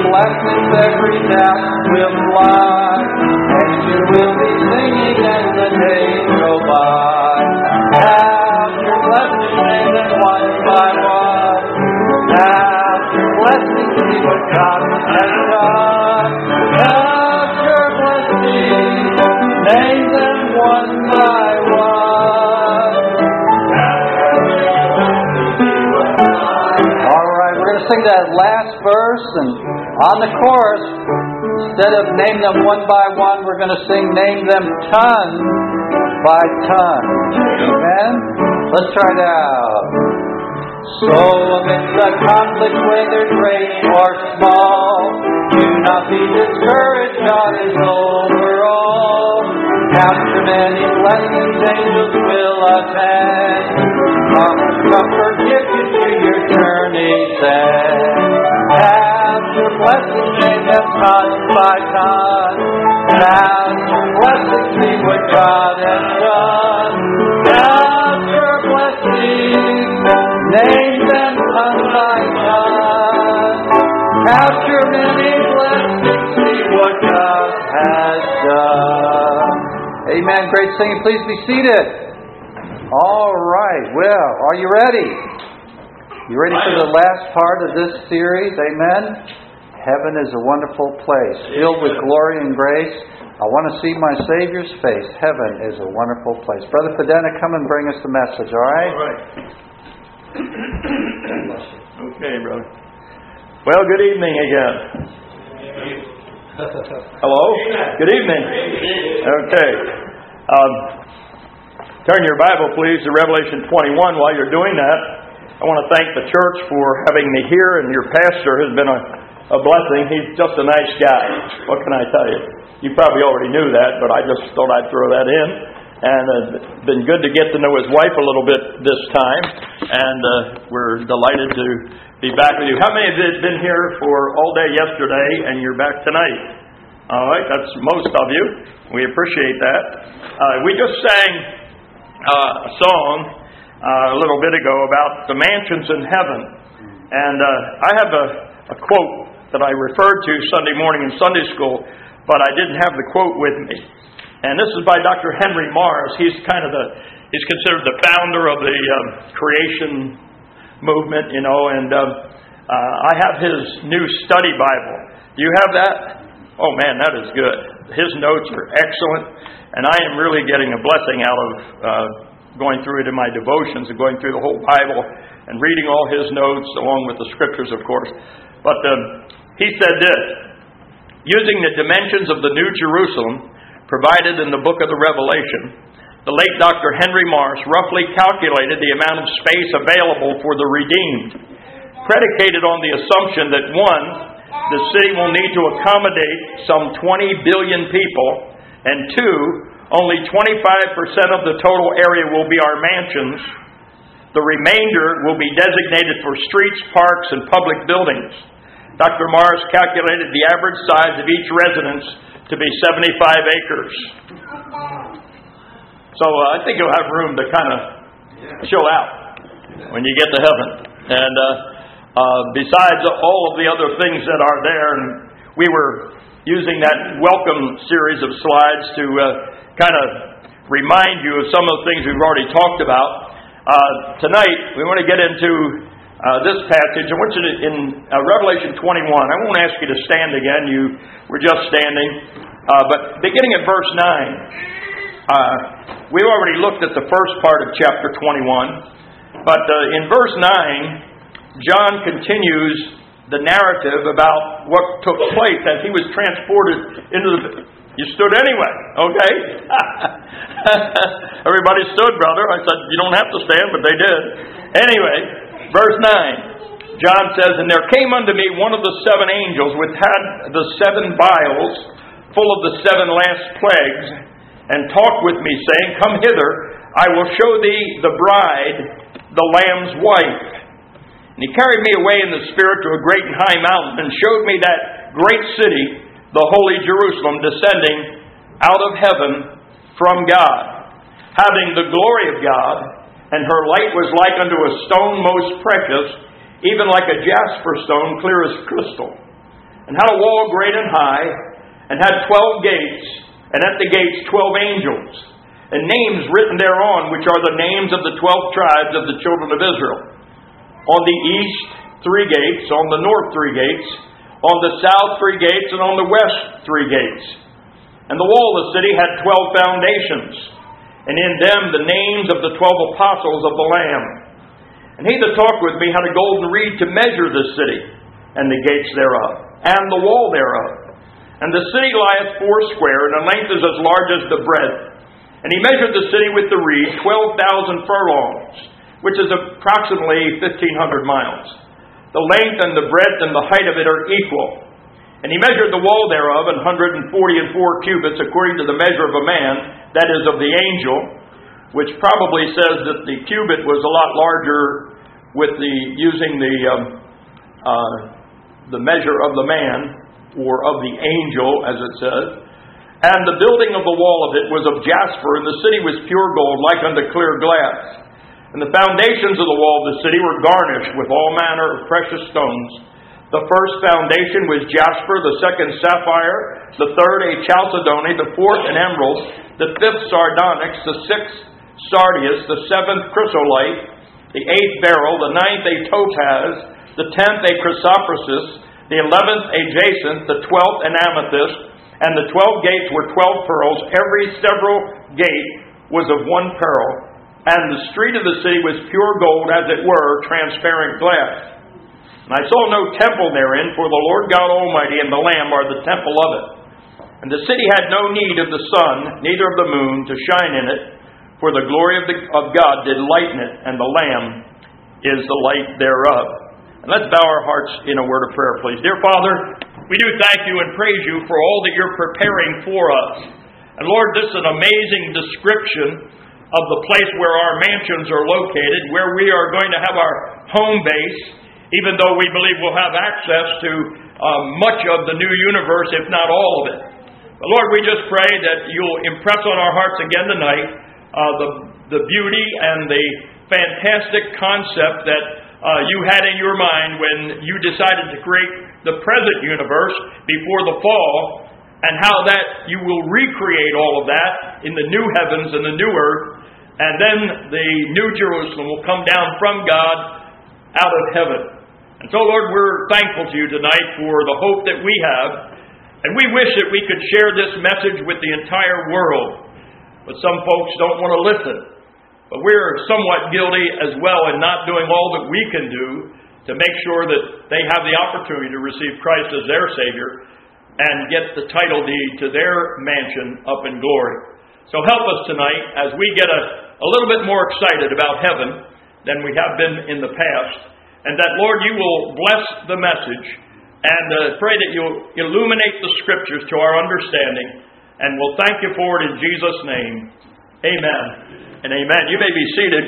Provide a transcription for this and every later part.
blessings, every doubt will fly, and you will be singing as the days go by. Count your blessings, name them one by one. Count your blessings, see what God has done. Count your blessings, name them one by one. All right, we're going to sing that last verse, and on the chorus, instead of name them one by one, we're going to sing name them ton by ton. Amen? Let's try it out. So amidst the conflict, whether great or small, do not be discouraged, God is over all. Count your many blessings, angels will attend. Common comfort give you to your journey's end. Count your blessings, name them ton by ton. Count your blessings, see what God has done. Count your blessings, name them ton by ton. Count your many blessings, see what God has done. Amen. Great singing. Please be seated. All right. Well, are you ready? You ready for the last part of this series? Amen. Heaven is a wonderful place, filled with glory and grace. I want to see my Savior's face. Heaven is a wonderful place. Brother Fedena, come and bring us the message, all right? All right. Okay, brother. Well, good evening again. Hello? Good evening. Okay. Turn your Bible, please, to Revelation 21. While you're doing that, I want to thank the church for having me here, and your pastor has been a blessing. He's just a nice guy. What can I tell you? You probably already knew that, but I just thought I'd throw that in. And it's been good to get to know his wife a little bit this time, and we're delighted to be back with you. How many of you have been here for all day yesterday, and you're back tonight? All right, that's most of you. We appreciate that. We just sang a song a little bit ago about the mansions in heaven, and I have a quote that I referred to Sunday morning in Sunday school, but I didn't have the quote with me. And this is by Dr. Henry Mars. He's considered the founder of the creation movement, you know, and I have his new study Bible. Do you have that? Oh man, that is good. His notes are excellent, and I am really getting a blessing out of going through it in my devotions and going through the whole Bible and reading all his notes along with the scriptures, of course. But he said this: using the dimensions of the New Jerusalem provided in the book of the Revelation, the late Dr. Henry Mars roughly calculated the amount of space available for the redeemed, predicated on the assumption that 1, the city will need to accommodate some 20 billion people, and 2, only 25% of the total area will be our mansions. The remainder will be designated for streets, parks, and public buildings. Dr. Mars calculated the average size of each residence to be 75 acres. So I think you'll have room to kind of chill out when you get to heaven. And besides all of the other things that are there, and we were using that welcome series of slides to kind of remind you of some of the things we've already talked about. Tonight, we want to get into this passage. I want you to, in Revelation 21, I won't ask you to stand again. You were just standing. But beginning at verse 9, we've already looked at the first part of chapter 21. But in verse 9, John continues the narrative about what took place as he was transported into the... You stood anyway, okay? Everybody stood, brother. I said, you don't have to stand, but they did. Anyway, verse 9, John says, and there came unto me one of the 7 angels which had the 7 vials full of the 7 last plagues, and talked with me, saying, come hither, I will show thee the bride, the Lamb's wife. And he carried me away in the Spirit to a great and high mountain, and showed me that great city, the holy Jerusalem, descending out of heaven from God, having the glory of God, and her light was like unto a stone most precious, even like a jasper stone, clear as crystal. And and had a wall great and high, and had 12 gates, and at the gates 12 angels, and names written thereon, which are the names of the 12 tribes of the children of Israel. On the east 3 gates, on the north 3 gates, on the south 3 gates, and on the west 3 gates. And the wall of the city had 12 foundations, and in them the names of the 12 apostles of the Lamb. And he that talked with me had a golden reed to measure the city, and the gates thereof, and the wall thereof. And the city lieth foursquare, and the length is as large as the breadth. And he measured the city with the reed 12,000 furlongs, which is approximately 1,500 miles. The length and the breadth and the height of it are equal. And he measured the wall thereof 144 cubits, according to the measure of a man, that is, of the angel, which probably says that the cubit was a lot larger with using the measure of the man, or of the angel, as it says. And the building of the wall of it was of jasper, and the city was pure gold, like unto clear glass. And the foundations of the wall of the city were garnished with all manner of precious stones. The first foundation was jasper, the second sapphire, the third a chalcedony, the fourth an emerald, the fifth sardonyx, the sixth sardius, the seventh chrysolite, the eighth beryl, the ninth a topaz, the 10th a chrysoprasus, the 11th a jacinth, the 12th an amethyst, and the 12 gates were 12 pearls. Every several gate was of 1 pearl, and the street of the city was pure gold, as it were, transparent glass. And I saw no temple therein, for the Lord God Almighty and the Lamb are the temple of it. And the city had no need of the sun, neither of the moon, to shine in it, for the glory of God did lighten it, and the Lamb is the light thereof. And let's bow our hearts in a word of prayer, please. Dear Father, we do thank you and praise you for all that you're preparing for us. And Lord, this is an amazing description of the place where our mansions are located, where we are going to have our home base, even though we believe we'll have access to much of the new universe, if not all of it. But Lord, we just pray that you'll impress on our hearts again tonight the beauty and the fantastic concept that you had in your mind when you decided to create the present universe before the fall, and how that you will recreate all of that in the new heavens and the new earth, and then the new Jerusalem will come down from God out of heaven. And so, Lord, we're thankful to you tonight for the hope that we have, and we wish that we could share this message with the entire world. But some folks don't want to listen. But we're somewhat guilty as well in not doing all that we can do to make sure that they have the opportunity to receive Christ as their Savior and get the title deed to their mansion up in glory. So help us tonight as we get a little bit more excited about heaven than we have been in the past. And that, Lord, you will bless the message, and pray that you'll illuminate the Scriptures to our understanding. And we'll thank you for it in Jesus' name. Amen and amen. You may be seated.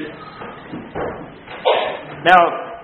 Now,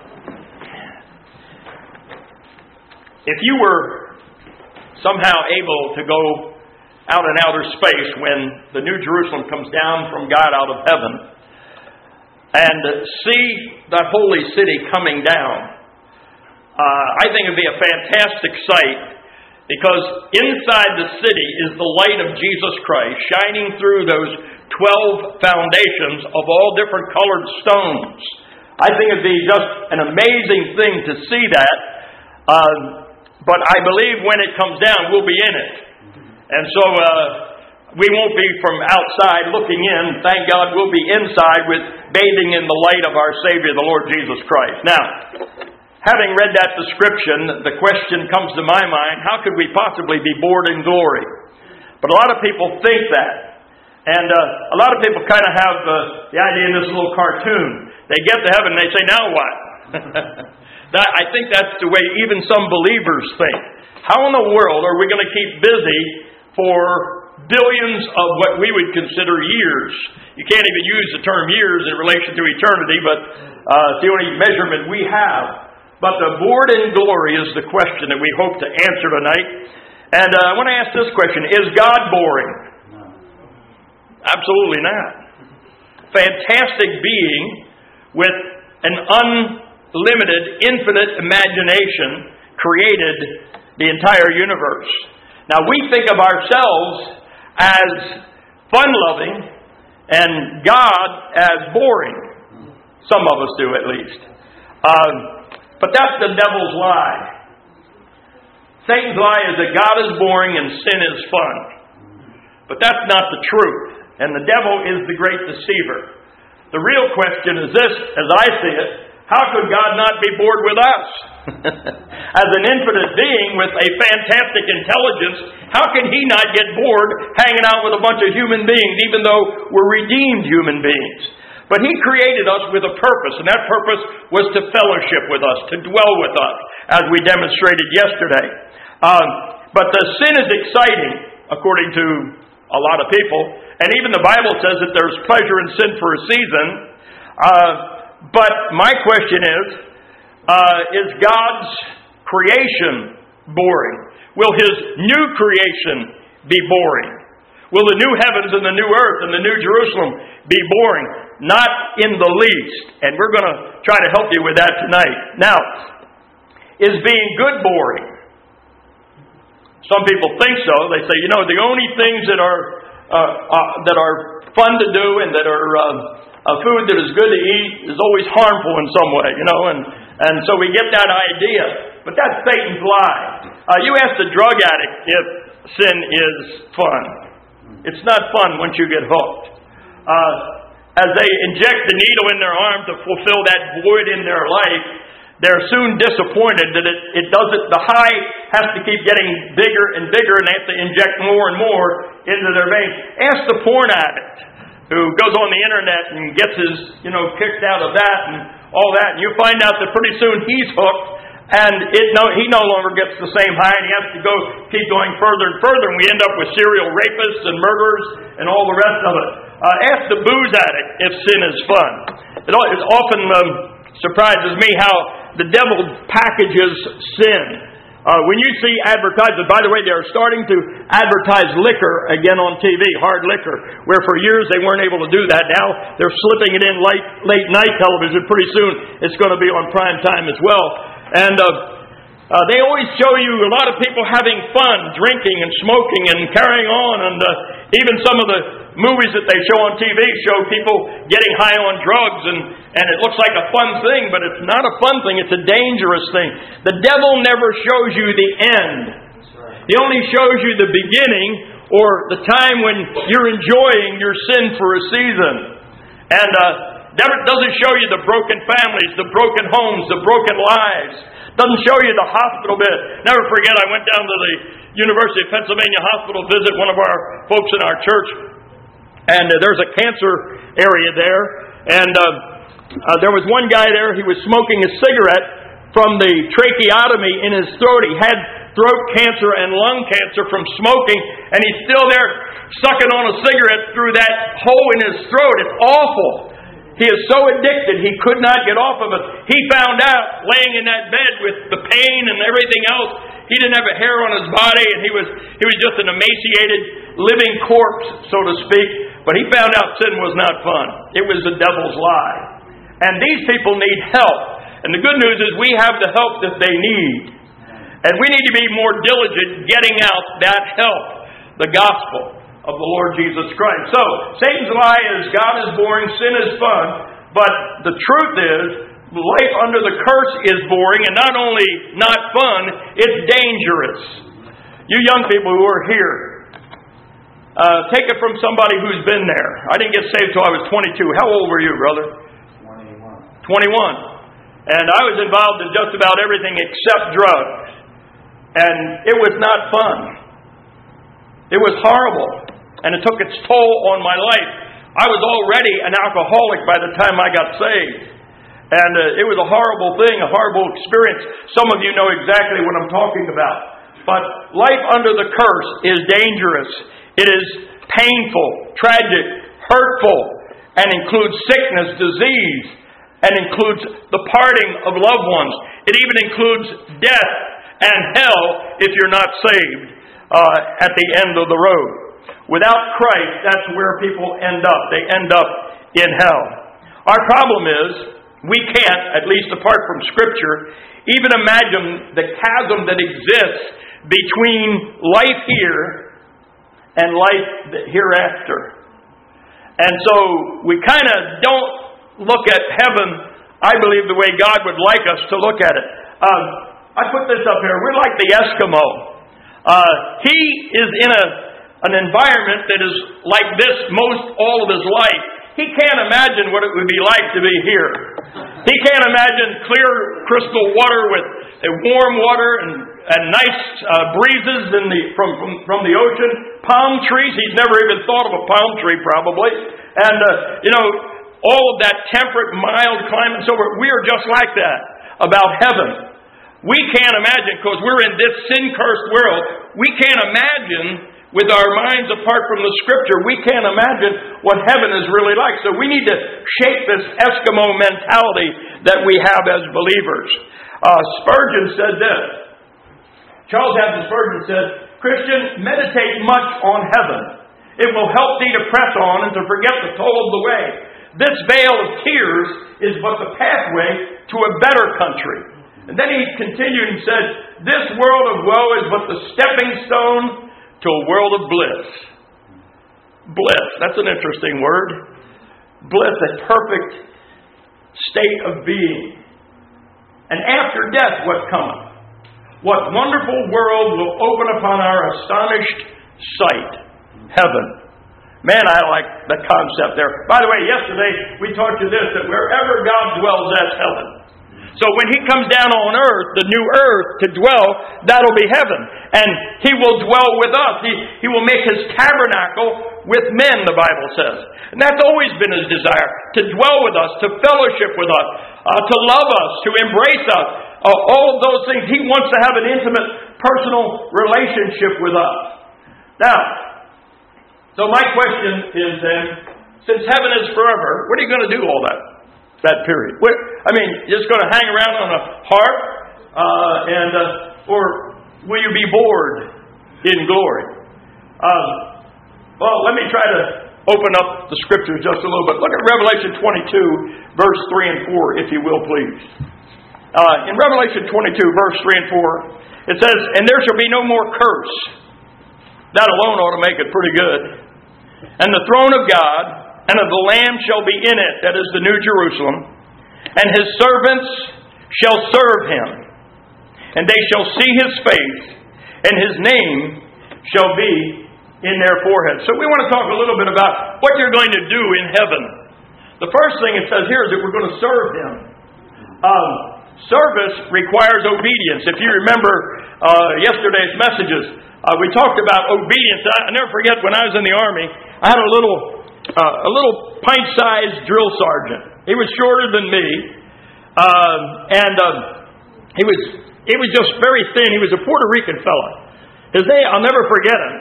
if you were somehow able to go out in outer space when the New Jerusalem comes down from God out of heaven and see the holy city coming down, I think it would be a fantastic sight, because inside the city is the light of Jesus Christ shining through those 12 foundations of all different colored stones. I think it would be just an amazing thing to see that. But I believe when it comes down, we'll be in it. And so we won't be from outside looking in. Thank God we'll be inside with bathing in the light of our Savior, the Lord Jesus Christ. Now, having read that description, the question comes to my mind, how could we possibly be bored in glory? But a lot of people think that. And a lot of people kind of have the idea in this little cartoon. They get to heaven and they say, now what? I think that's the way even some believers think. How in the world are we going to keep busy for billions of what we would consider years? You can't even use the term years in relation to eternity, but it's the only measurement we have. But the bored in glory is the question that we hope to answer tonight. And I want to ask this question: is God boring? No. Absolutely not. Fantastic being with an unlimited, infinite imagination created the entire universe. Now, we think of ourselves as fun-loving and God as boring. Some of us do, at least. But that's the devil's lie. Satan's lie is that God is boring and sin is fun. But that's not the truth. And the devil is the great deceiver. The real question is this, as I see it: how could God not be bored with us? As an infinite being with a fantastic intelligence, how can He not get bored hanging out with a bunch of human beings, even though we're redeemed human beings? But He created us with a purpose, and that purpose was to fellowship with us, to dwell with us, as we demonstrated yesterday. But the sin is exciting, according to a lot of people. And even the Bible says that there's pleasure in sin for a season. But my question is God's creation boring? Will His new creation be boring? Will the new heavens and the new earth and the new Jerusalem be boring? Not in the least. And we're going to try to help you with that tonight. Now, is being good boring? Some people think so. They say, the only things that are fun to do and that are food that is good to eat is always harmful in some way, and so we get that idea. But that's Satan's lie. You ask the drug addict if sin is fun. It's not fun once you get hooked. As they inject the needle in their arm to fulfill that void in their life, they're soon disappointed that it doesn't. The high has to keep getting bigger and bigger, and they have to inject more and more into their veins. Ask the porn addict who goes on the internet and gets his, kicked out of that and all that, and you find out that pretty soon he's hooked, and he no longer gets the same high, and he has to keep going further and further, and we end up with serial rapists and murderers and all the rest of it. Ask the booze addict if sin is fun. It often surprises me how the devil packages sin. When you see advertisements, by the way, they are starting to advertise liquor again on TV, hard liquor, where for years they weren't able to do that. Now they're slipping it in late night television. Pretty soon it's going to be on prime time as well. And they always show you a lot of people having fun, drinking and smoking and carrying on. And even some of the movies that they show on TV show people getting high on drugs, and it looks like a fun thing, but it's not a fun thing. It's a dangerous thing. The devil never shows you the end. He only shows you the beginning, or the time when you're enjoying your sin for a season. And never doesn't show you the broken families, the broken homes, the broken lives. Doesn't show you the hospital bed. Never forget, I went down to the University of Pennsylvania Hospital to visit one of our folks in our church. And there's a cancer area there. And there was one guy there, he was smoking a cigarette from the tracheotomy in his throat. He had throat cancer and lung cancer from smoking, and he's still there sucking on a cigarette through that hole in his throat. It's awful. He is so addicted, he could not get off of it. He found out, laying in that bed with the pain and everything else, he didn't have a hair on his body, and he was just an emaciated, living corpse, so to speak. But he found out sin was not fun. It was the devil's lie. And these people need help. And the good news is we have the help that they need. And we need to be more diligent getting out that help, the gospel of the Lord Jesus Christ. So, Satan's lie is God is boring, sin is fun. But the truth is, life under the curse is boring, and not only not fun, it's dangerous. You young people who are here, take it from somebody who's been there. I didn't get saved till I was 22. How old were you, brother? 21. And I was involved in just about everything except drugs. And it was not fun. It was horrible. And it took its toll on my life. I was already an alcoholic by the time I got saved. And it was a horrible thing, a horrible experience. Some of you know exactly what I'm talking about. But life under the curse is dangerous. It is painful, tragic, hurtful, and includes sickness, disease, and includes the parting of loved ones. It even includes death and hell if you're not saved at the end of the road. Without Christ, that's where people end up. They end up in hell. Our problem is, we can't, at least apart from Scripture, even imagine the chasm that exists between life here and life hereafter. And so we kind of don't look at heaven, I believe, the way God would like us to look at it. I put this up here. We're like the Eskimo. He is in an environment that is like this most all of his life. He can't imagine what it would be like to be here. He can't imagine clear crystal water with warm water and nice breezes from the ocean. Palm trees. He's never even thought of a palm tree probably. And, all of that temperate, mild climate and so forth. We are just like that about heaven. We can't imagine, because we're in this sin-cursed world, we can't imagine with our minds apart from the Scripture, we can't imagine what heaven is really like. So we need to shape this Eskimo mentality that we have as believers. Spurgeon said this. Charles Haddon Spurgeon said, Christian, meditate much on heaven. It will help thee to press on and to forget the toll of the way. This vale of tears is but the pathway to a better country. And then he continued and said, this world of woe is but the stepping stone to a world of bliss. Bliss, that's an interesting word. Bliss, a perfect state of being. And after death, what cometh? What wonderful world will open upon our astonished sight? Heaven. Man, I like the concept there. By the way, yesterday we taught you this, that wherever God dwells, that's heaven. So when He comes down on earth, the new earth, to dwell, that'll be heaven. And He will dwell with us. He will make His tabernacle with men, the Bible says. And that's always been His desire, to dwell with us, to fellowship with us, to love us, to embrace us. All of those things. He wants to have an intimate, personal relationship with us. Now, so my question is then, since heaven is forever, what are you going to do all that period? You're just going to hang around on a harp, or will you be bored in glory? Well, let me try to open up the Scriptures just a little bit. Look at Revelation 22, verse 3 and 4, if you will, please. In Revelation 22, verse 3 and 4, it says, and there shall be no more curse. That alone ought to make it pretty good. And the throne of God and of the Lamb shall be in it, that is the New Jerusalem, and His servants shall serve Him, and they shall see His face, and His name shall be in their foreheads. So we want to talk a little bit about what you're going to do in heaven. The first thing it says here is that we're going to serve Him. Service requires obedience. If you remember yesterday's messages, we talked about obedience. I never forget when I was in the Army, I had a little pint-sized drill sergeant. He was shorter than me, and he was just very thin. He was a Puerto Rican fella. His name, I'll never forget him.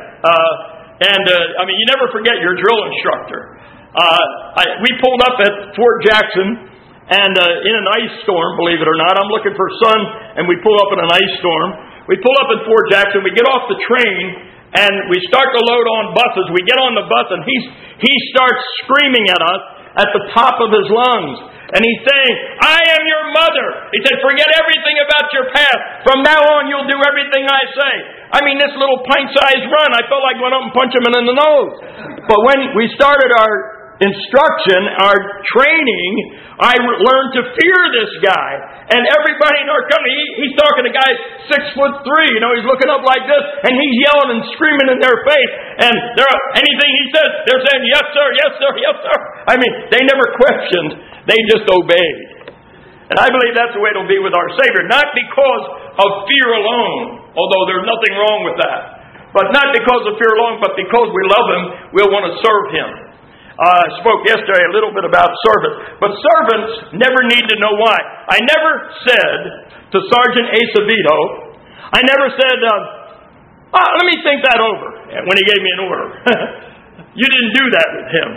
You never forget your drill instructor. We pulled up at Fort Jackson. And in an ice storm, believe it or not, I'm looking for sun, and we pull up in an ice storm. We pull up in Fort Jackson, we get off the train, and we start to load on buses. We get on the bus, and he starts screaming at us at the top of his lungs. And he's saying, I am your mother. He said, forget everything about your past. From now on, you'll do everything I say. This little pint-sized run, I felt like going up and punch him in the nose. But when we started our instruction, our training, I learned to fear this guy. And everybody in our company, he's talking to guys 6'3", he's looking up like this, and he's yelling and screaming in their face. And anything he says, they're saying, yes, sir, yes, sir, yes, sir. They never questioned. They just obeyed. And I believe that's the way it'll be with our Savior. Not because of fear alone, although there's nothing wrong with that. But not because of fear alone, but because we love Him, we'll want to serve Him. I spoke yesterday a little bit about servants. But servants never need to know why. I never said to Sergeant Acevedo, I never said, let me think that over, when he gave me an order. You didn't do that with him.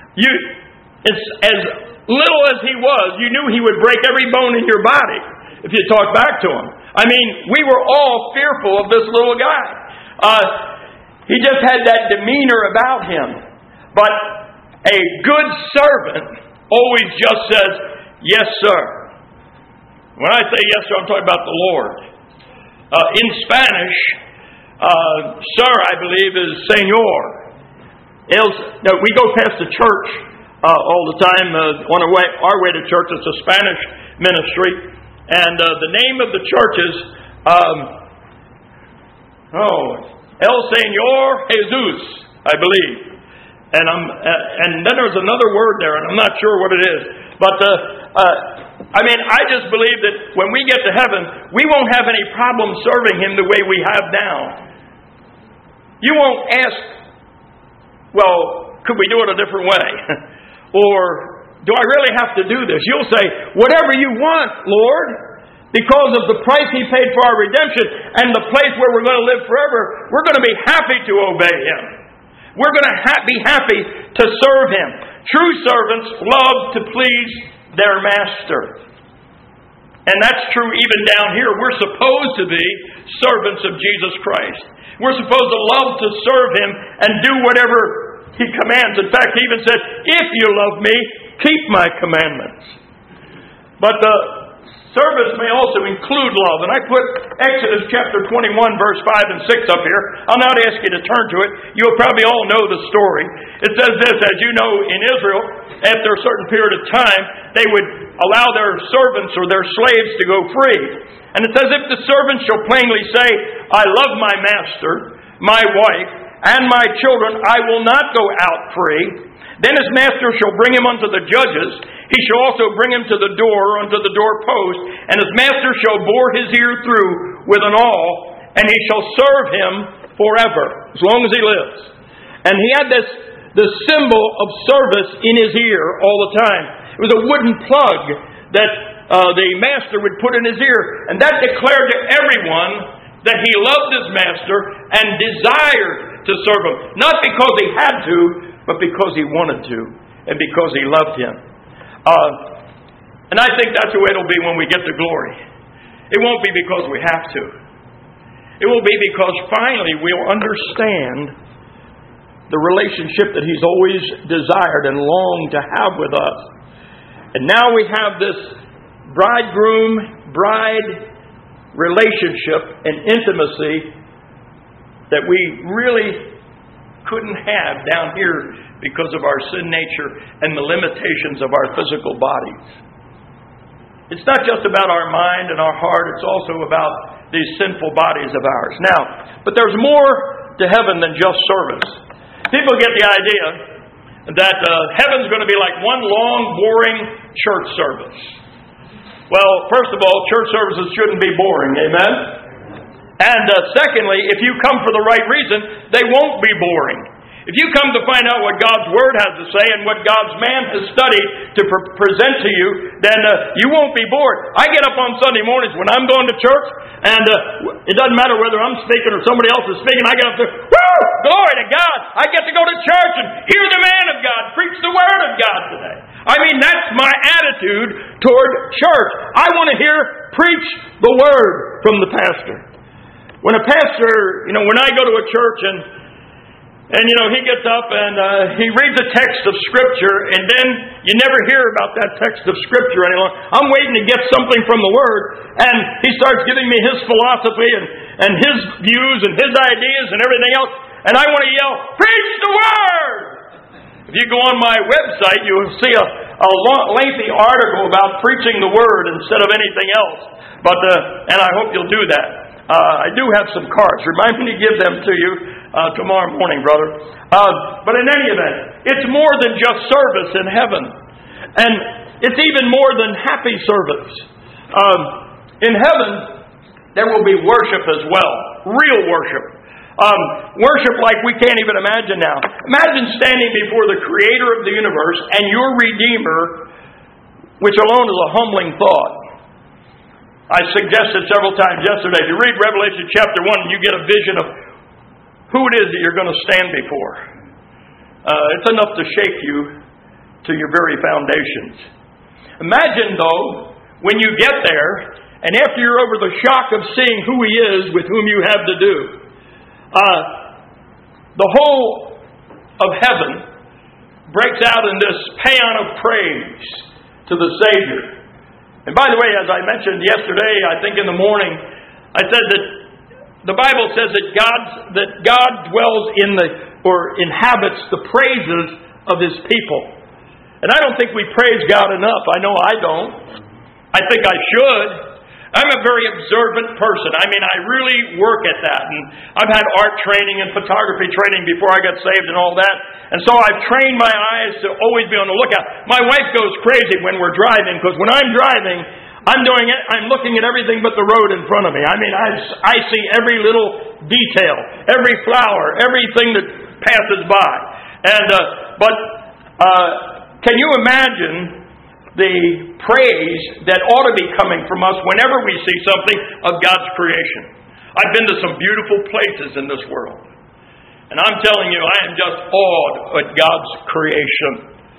As little as he was, you knew he would break every bone in your body if you talked back to him. We were all fearful of this little guy. He just had that demeanor about him. But a good servant always just says, yes, sir. When I say yes, sir, I'm talking about the Lord. In Spanish, sir, I believe, is señor. We go past the church all the time on our way to church. It's a Spanish ministry. And the name of the church is El Señor Jesus, I believe. And then there's another word there, and I'm not sure what it is. But I just believe that when we get to heaven, we won't have any problem serving Him the way we have now. You won't ask, well, could we do it a different way? Or, do I really have to do this? You'll say, whatever you want, Lord, because of the price He paid for our redemption and the place where we're going to live forever, we're going to be happy to obey Him. We're going to be happy to serve Him. True servants love to please their master. And that's true even down here. We're supposed to be servants of Jesus Christ. We're supposed to love to serve Him and do whatever He commands. In fact, He even said, if you love me, keep my commandments. But the service may also include love. And I put Exodus chapter 21, verse 5 and 6 up here. I'll not ask you to turn to it. You'll probably all know the story. It says this, as you know, in Israel, after a certain period of time, they would allow their servants or their slaves to go free. And it says, if the servant shall plainly say, I love my master, my wife, and my children, I will not go out free. Then his master shall bring him unto the judges. He shall also bring him to the door, unto the doorpost. And his master shall bore his ear through with an awl, and he shall serve him forever, as long as he lives. And he had the symbol of service in his ear all the time. It was a wooden plug that the master would put in his ear. And that declared to everyone that he loved his master and desired to serve him. Not because he had to, but because he wanted to, and because he loved him. And I think that's the way it'll be when we get to glory. It won't be because we have to. It will be because finally we'll understand the relationship that He's always desired and longed to have with us. And now we have this bridegroom-bride relationship and intimacy that we really couldn't have down here because of our sin nature and the limitations of our physical bodies. It's not just about our mind and our heart, it's also about these sinful bodies of ours. Now, but there's more to heaven than just service. People get the idea that heaven's going to be like one long, boring church service. Well, first of all, church services shouldn't be boring, amen? And secondly, if you come for the right reason, they won't be boring. If you come to find out what God's Word has to say and what God's man has studied to present to you, then you won't be bored. I get up on Sunday mornings when I'm going to church, and it doesn't matter whether I'm speaking or somebody else is speaking. I get up there, woo! Glory to God! I get to go to church and hear the man of God preach the Word of God today. I mean, that's my attitude toward church. I want to preach the Word from the pastor. When a pastor, when I go to a church and he gets up and he reads a text of Scripture, and then you never hear about that text of Scripture any longer. I'm waiting to get something from the Word, and he starts giving me his philosophy and his views and his ideas and everything else, and I want to yell, preach the Word! If you go on my website, you will see a lengthy article about preaching the Word instead of anything else. And I hope you'll do that. I do have some cards. Remind me to give them to you tomorrow morning, brother. But in any event, it's more than just service in heaven. And it's even more than happy service. In heaven, there will be worship as well. Real worship. Worship like we can't even imagine now. Imagine standing before the Creator of the universe and your Redeemer, which alone is a humbling thought. I suggested several times yesterday, if you read Revelation chapter 1, you get a vision of who it is that you're going to stand before. It's enough to shake you to your very foundations. Imagine, though, when you get there, and after you're over the shock of seeing who He is with whom you have to do, the whole of heaven breaks out in this paean of praise to the Savior. And by the way, as I mentioned yesterday, I think in the morning, I said that the Bible says that God dwells in or inhabits the praises of His people. And I don't think we praise God enough. I know I don't. I think I should. I'm a very observant person. I mean, I really work at that. And I've had art training and photography training before I got saved and all that. And so I've trained my eyes to always be on the lookout. My wife goes crazy when we're driving, because when I'm driving, I'm looking at everything but the road in front of me. I mean, I see every little detail, every flower, everything that passes by. And can you imagine the praise that ought to be coming from us whenever we see something of God's creation? I've been to some beautiful places in this world, and I'm telling you, I am just awed at God's creation.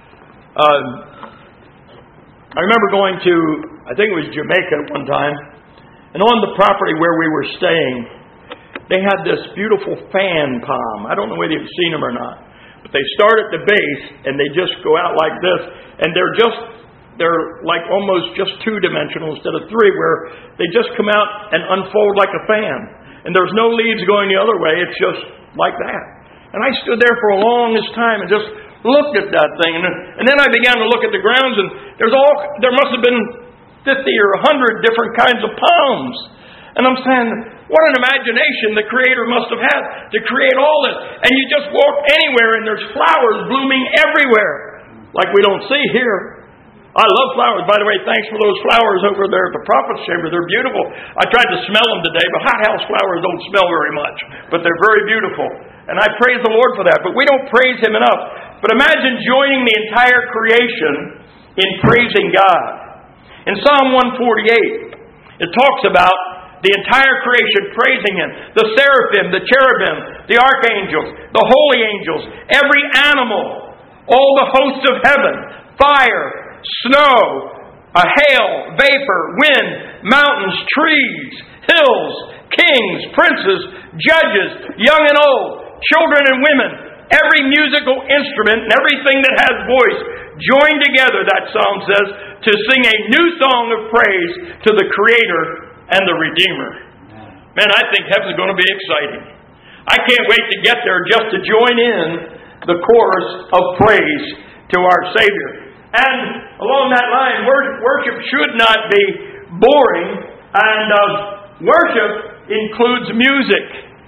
I remember going to, I think it was Jamaica at one time, and on the property where we were staying, they had this beautiful fan palm. I don't know whether you've seen them or not, but they start at the base and they just go out like this, and they're like almost just two-dimensional instead of three, where they just come out and unfold like a fan. And there's no leaves going the other way. It's just like that. And I stood there for a longest time and just looked at that thing. And then I began to look at the grounds, and there must have been 50 or 100 different kinds of palms. And I'm saying, what an imagination the Creator must have had to create all this. And you just walk anywhere and there's flowers blooming everywhere, like we don't see here. I love flowers. By the way, thanks for those flowers over there at the Prophet's Chamber. They're beautiful. I tried to smell them today, but hothouse flowers don't smell very much. But they're very beautiful. And I praise the Lord for that. But we don't praise Him enough. But imagine joining the entire creation in praising God. In Psalm 148, it talks about the entire creation praising Him. The seraphim, the cherubim, the archangels, the holy angels, every animal, all the hosts of heaven, fire, snow, hail, vapor, wind, mountains, trees, hills, kings, princes, judges, young and old, children and women, every musical instrument and everything that has voice join together, that psalm says, to sing a new song of praise to the Creator and the Redeemer. Man, I think heaven's going to be exciting. I can't wait to get there just to join in the chorus of praise to our Savior. And along that line, worship should not be boring, and worship includes music.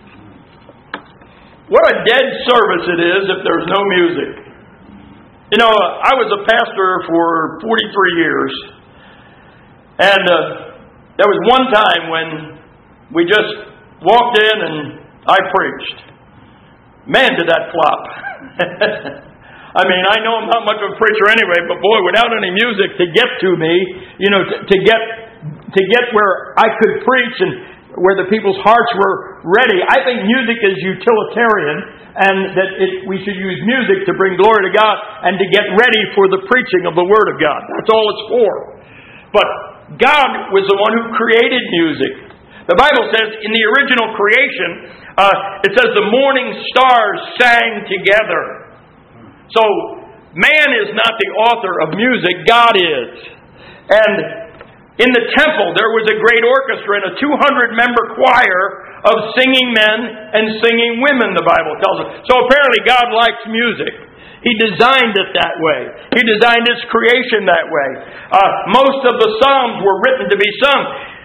What a dead service it is if there's no music. You know, I was a pastor for 43 years, and there was one time when we just walked in and I preached. Man, did that flop. I mean, I know I'm not much of a preacher anyway, but boy, without any music to get to me, you know, to get where I could preach and where the people's hearts were ready. I think music is utilitarian, and that we should use music to bring glory to God and to get ready for the preaching of the Word of God. That's all it's for. But God was the one who created music. The Bible says in the original creation, it says the morning stars sang together. So, man is not the author of music, God is. And in the temple, there was a great orchestra and a 200-member choir of singing men and singing women, the Bible tells us. So apparently God likes music. He designed it that way. He designed His creation that way. Most of the Psalms were written to be sung.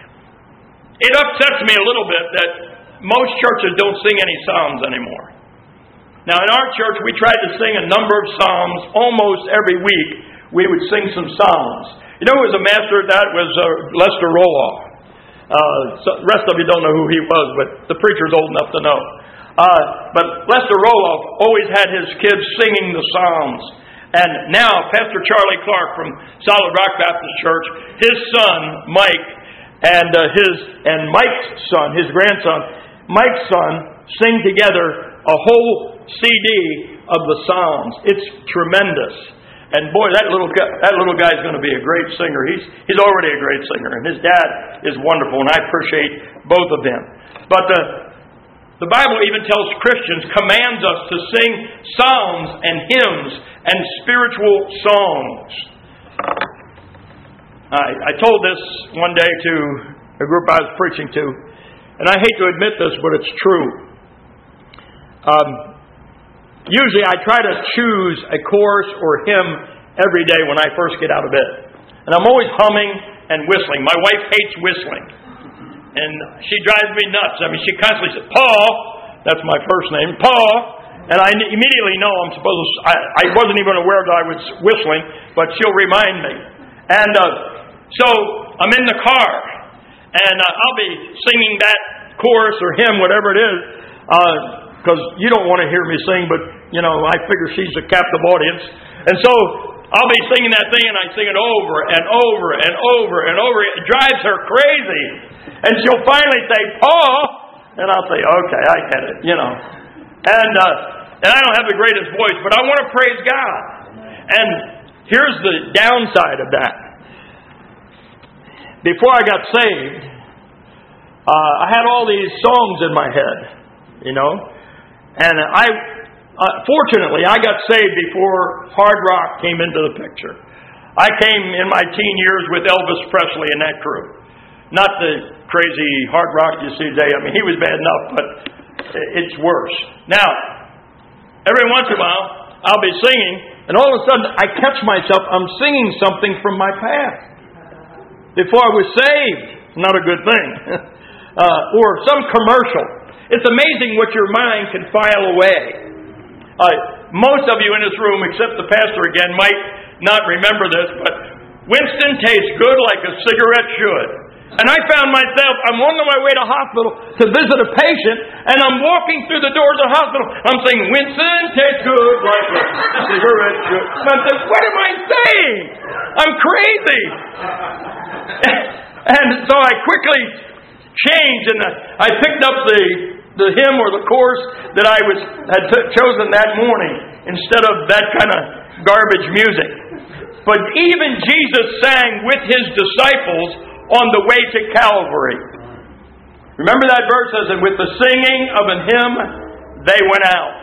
It upsets me a little bit that most churches don't sing any Psalms anymore. Now, in our church, we tried to sing a number of Psalms almost every week. We would sing some Psalms. You know who was a master at that? Was Lester Roloff. The rest of you don't know who he was, but the preacher's old enough to know. But Lester Roloff always had his kids singing the Psalms. And now, Pastor Charlie Clark from Solid Rock Baptist Church, his son, Mike, and Mike's son, his grandson, Mike's son, sing together a whole CD of the Psalms. It's tremendous. And boy, that little guy's going to be a great singer. He's already a great singer, and his dad is wonderful, and I appreciate both of them. But the Bible even tells Christians, commands us to sing psalms and hymns and spiritual songs. I told this one day to a group I was preaching to, and I hate to admit this, but it's true. Usually I try to choose a chorus or hymn every day when I first get out of bed. And I'm always humming and whistling. My wife hates whistling. And she drives me nuts. I mean, she constantly says, Paul, that's my first name, Paul. And I immediately know I'm supposed to, I wasn't even aware that I was whistling, but she'll remind me. And so I'm in the car, and I'll be singing that chorus or hymn, whatever it is, because you don't want to hear me sing, but, you know, I figure she's a captive audience. And so I'll be singing that thing, and I sing it over and over and over and over. It drives her crazy. And she'll finally say, Paul, and I'll say, okay, I get it, you know. And I don't have the greatest voice, but I want to praise God. And here's the downside of that. Before I got saved, I had all these songs in my head, you know. And fortunately, I got saved before hard rock came into the picture. I came in my teen years with Elvis Presley and that crew. Not the crazy hard rock you see today. I mean, he was bad enough, but it's worse. Now, every once in a while, I'll be singing, and all of a sudden, I catch myself, I'm singing something from my past. Before I was saved. Not a good thing. Or some commercial. It's amazing what your mind can file away. Most of you in this room, except the pastor again, might not remember this, but Winston tastes good like a cigarette should. And I found myself, I'm on my way to hospital to visit a patient, and I'm walking through the doors of the hospital. I'm saying, Winston tastes good like a cigarette should. And I'm saying, what am I saying? I'm crazy. And so I quickly changed, and I picked up the hymn or the chorus that I had chosen that morning instead of that kind of garbage music. But even Jesus sang with His disciples on the way to Calvary. Remember that verse says, and with the singing of a hymn, they went out.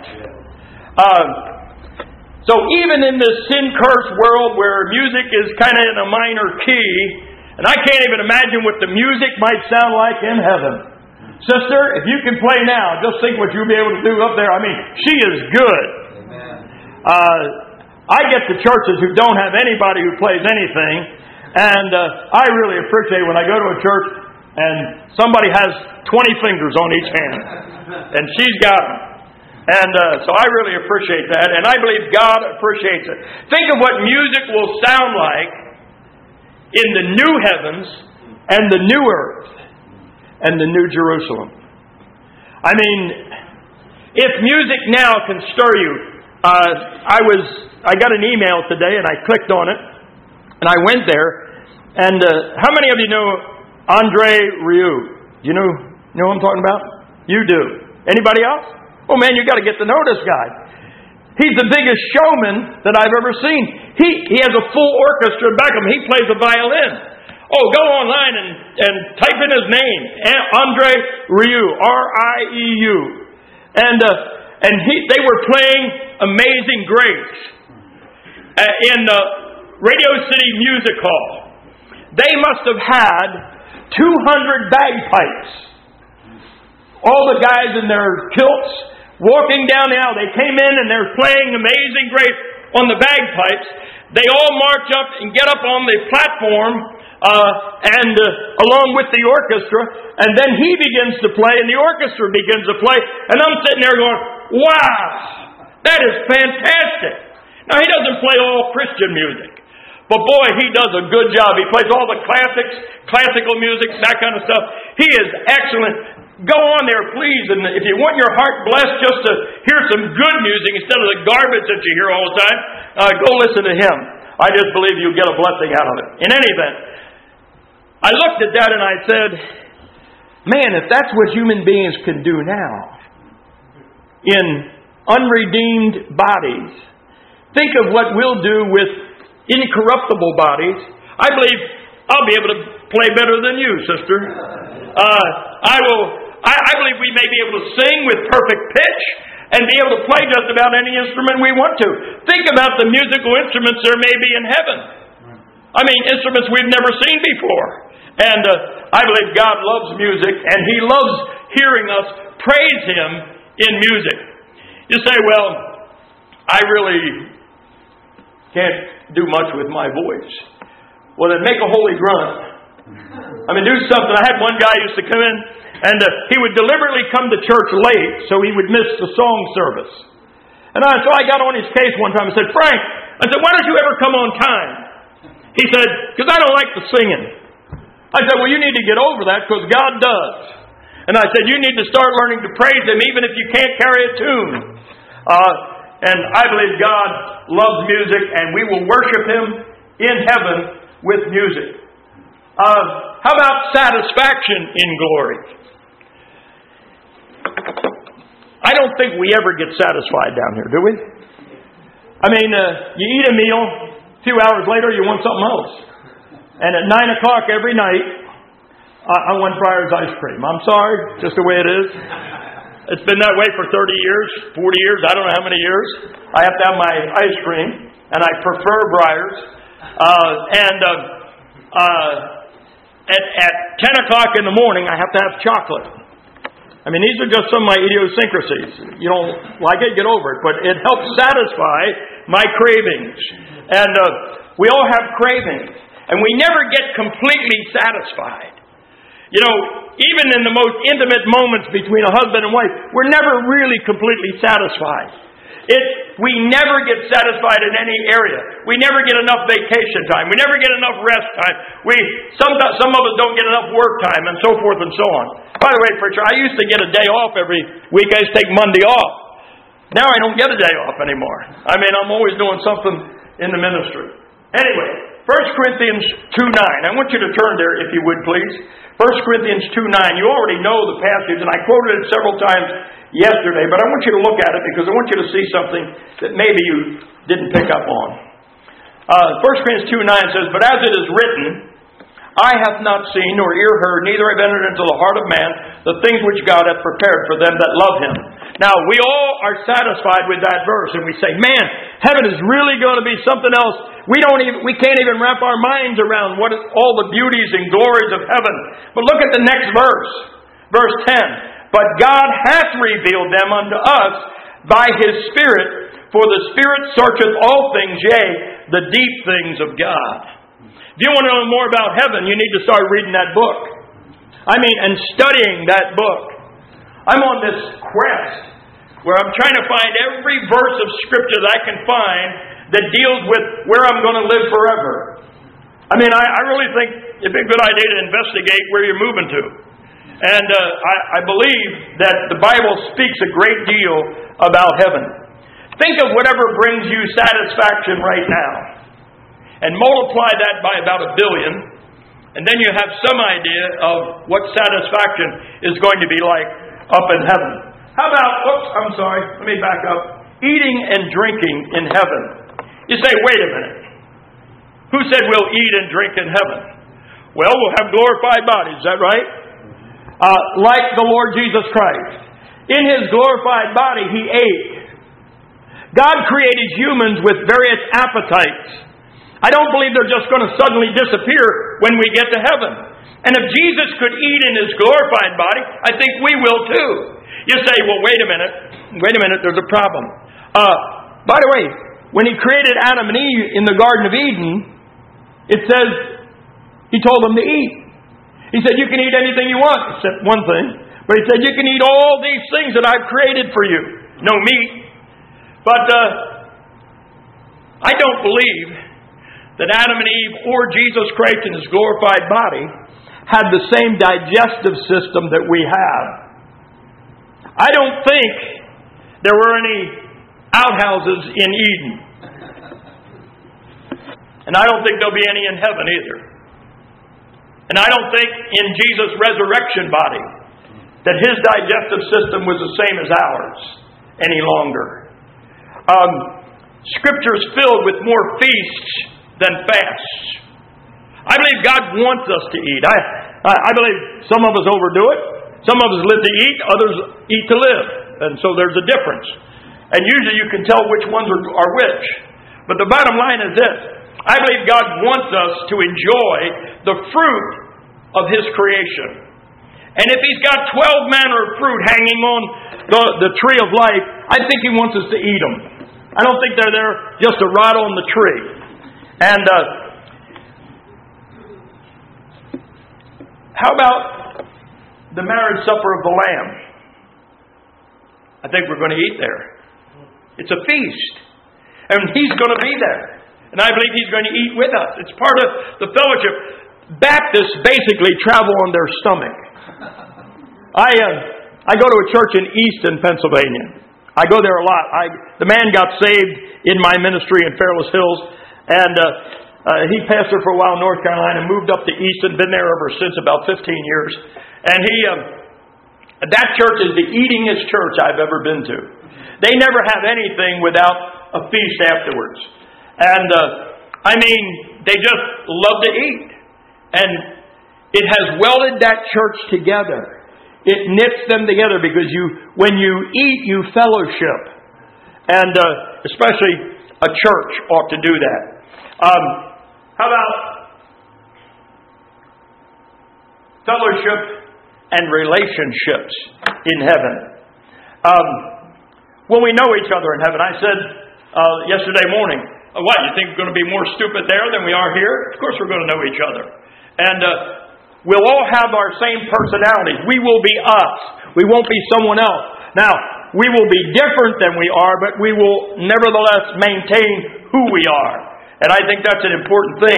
So even in this sin-cursed world where music is kind of in a minor key, and I can't even imagine what the music might sound like in heaven. Sister, if you can play now, just think what you'll be able to do up there. I mean, she is good. I get to churches who don't have anybody who plays anything, and I really appreciate when I go to a church and somebody has 20 fingers on each hand, and she's got them. And so I really appreciate that, and I believe God appreciates it. Think of what music will sound like in the new heavens and the new earth and the new Jerusalem. I mean, if music now can stir you, I got an email today and I clicked on it and I went there. And how many of you know Andre Rieu? Do you know who I'm talking about? You do. Anybody else? Oh man, you got to get to know this guy. He's the biggest showman that I've ever seen. He has a full orchestra back of him. He plays the violin. Oh, go online and type in his name, Andre Rieu, R-I-E-U, and they were playing Amazing Grace in Radio City Music Hall. They must have had 200 bagpipes. All the guys in their kilts walking down the aisle. They came in and they're playing Amazing Grace on the bagpipes. They all march up and get up on the platform along with the orchestra. And then he begins to play and the orchestra begins to play. And I'm sitting there going, wow, that is fantastic. Now he doesn't play all Christian music. But boy, he does a good job. He plays all the classics, classical music, that kind of stuff. He is excellent. Go on there, please. And if you want your heart blessed just to hear some good music instead of the garbage that you hear all the time, go listen to him. I just believe you'll get a blessing out of it. In any event, I looked at that and I said, man, if that's what human beings can do now in unredeemed bodies, think of what we'll do with incorruptible bodies. I believe I'll be able to play better than you, sister. I believe we may be able to sing with perfect pitch and be able to play just about any instrument we want to. Think about the musical instruments there may be in heaven. I mean, instruments we've never seen before. And I believe God loves music, and He loves hearing us praise Him in music. You say, well, I really can't do much with my voice. Well, then make a holy grunt. I mean, do something. I had one guy who used to come in, and he would deliberately come to church late so he would miss the song service. And so I got on his case one time and said, Frank, I said, why don't you ever come on time? He said, because I don't like the singing. I said, well, you need to get over that because God does. And I said, you need to start learning to praise Him even if you can't carry a tune. And I believe God loves music, and we will worship Him in heaven with music. How about satisfaction in glory? I don't think we ever get satisfied down here, do we? I mean, you eat a meal, a few hours later you want something else. And at 9 o'clock every night, I want Breyer's ice cream. I'm sorry, just the way it is. It's been that way for 30 years, 40 years, I don't know how many years. I have to have my ice cream, and I prefer Breyer's. At 10 o'clock in the morning, I have to have chocolate. I mean, these are just some of my idiosyncrasies. You don't like it, get over it. But it helps satisfy my cravings. And we all have cravings. And we never get completely satisfied. You know, even in the most intimate moments between a husband and wife, we're never really completely satisfied. We never get satisfied in any area. We never get enough vacation time. We never get enough rest time. Some of us don't get enough work time, and so forth and so on. By the way, preacher, I used to get a day off every week. I used to take Monday off. Now I don't get a day off anymore. I mean, I'm always doing something in the ministry. Anyway, 1 Corinthians 2:9. I want you to turn there, if you would, please. 1 Corinthians 2:9. You already know the passage, and I quoted it several times yesterday, but I want you to look at it because I want you to see something that maybe you didn't pick up on. 1 Corinthians 2:9 says, but as it is written, eye hath not seen nor ear heard, neither have entered into the heart of man the things which God hath prepared for them that love Him. Now, we all are satisfied with that verse, and we say, man, heaven is really going to be something else. We can't even wrap our minds around all the beauties and glories of heaven. But look at the next verse. Verse 10. But God hath revealed them unto us by His Spirit, for the Spirit searcheth all things, yea, the deep things of God. If you want to know more about heaven, you need to start reading that book. I mean, and studying that book. I'm on this quest where I'm trying to find every verse of Scripture that I can find that deals with where I'm going to live forever. I mean, I really think it'd be a good idea to investigate where you're moving to. And I believe that the Bible speaks a great deal about heaven. Think of whatever brings you satisfaction right now, and multiply that by about 1 billion, and then you have some idea of what satisfaction is going to be like up in heaven. How about, let me back up. Eating and drinking in heaven. You say, wait a minute. Who said we'll eat and drink in heaven? Well, we'll have glorified bodies, is that right? Like the Lord Jesus Christ. In His glorified body, He ate. God created humans with various appetites. I don't believe they're just going to suddenly disappear when we get to heaven. And if Jesus could eat in His glorified body, I think we will too. You say, well, wait a minute, there's a problem. By the way, when He created Adam and Eve in the Garden of Eden, it says He told them to eat. He said, you can eat anything you want, except one thing. But He said, you can eat all these things that I've created for you. No meat. But I don't believe that Adam and Eve or Jesus Christ in His glorified body had the same digestive system that we have. I don't think there were any outhouses in Eden. And I don't think there'll be any in heaven either. And I don't think in Jesus' resurrection body that His digestive system was the same as ours any longer. Scripture is filled with more feasts than fasts. I believe God wants us to eat. I believe some of us overdo it. Some of us live to eat, others eat to live. And so there's a difference. And usually you can tell which ones are which. But the bottom line is this. I believe God wants us to enjoy the fruit of His creation. And if He's got 12 manner of fruit hanging on the tree of life, I think He wants us to eat them. I don't think they're there just to rot on the tree. And how about the marriage supper of the Lamb? I think we're going to eat there. It's a feast. And He's going to be there. And I believe He's going to eat with us. It's part of the fellowship. Baptists basically travel on their stomach. I go to a church in Easton, Pennsylvania. I go there a lot. The man got saved in my ministry in Fairless Hills, and he pastored for a while in North Carolina, moved up to Easton, been there ever since, about 15 years. And that church is the eatingest church I've ever been to. They never have anything without a feast afterwards. And they just love to eat. And it has welded that church together. It knits them together because when you eat, you fellowship. And especially a church ought to do that. How about fellowship and relationships in heaven? When we know each other in heaven, I said yesterday morning, what, you think we're going to be more stupid there than we are here? Of course we're going to know each other. And we'll all have our same personalities. We will be us. We won't be someone else. Now, we will be different than we are, but we will nevertheless maintain who we are. And I think that's an important thing.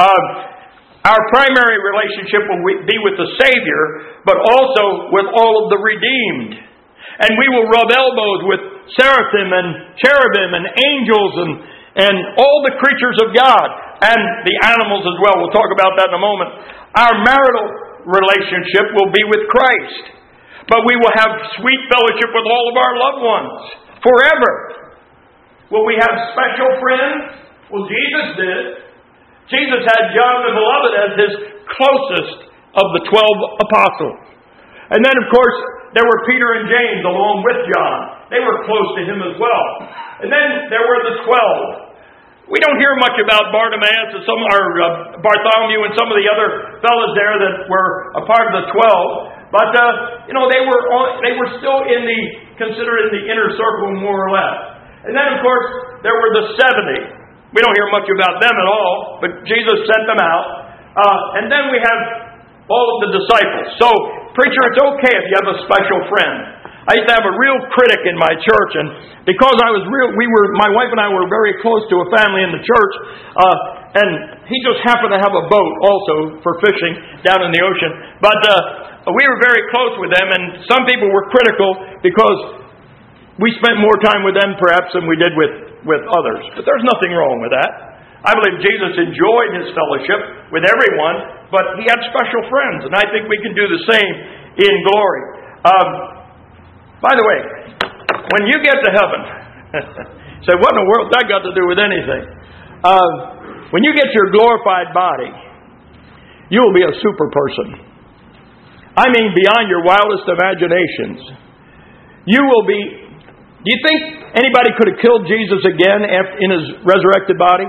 Our primary relationship will be with the Savior, but also with all of the redeemed. And we will rub elbows with seraphim and cherubim and angels and all the creatures of God and the animals as well. We'll talk about that in a moment. Our marital relationship will be with Christ. But we will have sweet fellowship with all of our loved ones forever. Will we have special friends? Well, Jesus did. Jesus had John the Beloved as His closest of the 12 apostles. And then, of course, there were Peter and James along with John. They were close to Him as well. And then there were the 12. We don't hear much about Bartimaeus and Bartholomew and some of the other fellows there that were a part of the 12. But they were still considered in the inner circle more or less. And then, of course, there were the 70. We don't hear much about them at all, but Jesus sent them out. And then we have all of the disciples. So, preacher, it's okay if you have a special friend. I used to have a real critic in my church, and because my wife and I were very close to a family in the church, and he just happened to have a boat also for fishing down in the ocean. But we were very close with them, and some people were critical because we spent more time with them perhaps than we did with others. But there's nothing wrong with that. I believe Jesus enjoyed His fellowship with everyone, but He had special friends, and I think we can do the same in glory. By the way, when you get to heaven, say, what in the world that got to do with anything? When you get your glorified body, you will be a super person. I mean, beyond your wildest imaginations. You will be... Do you think anybody could have killed Jesus again in His resurrected body?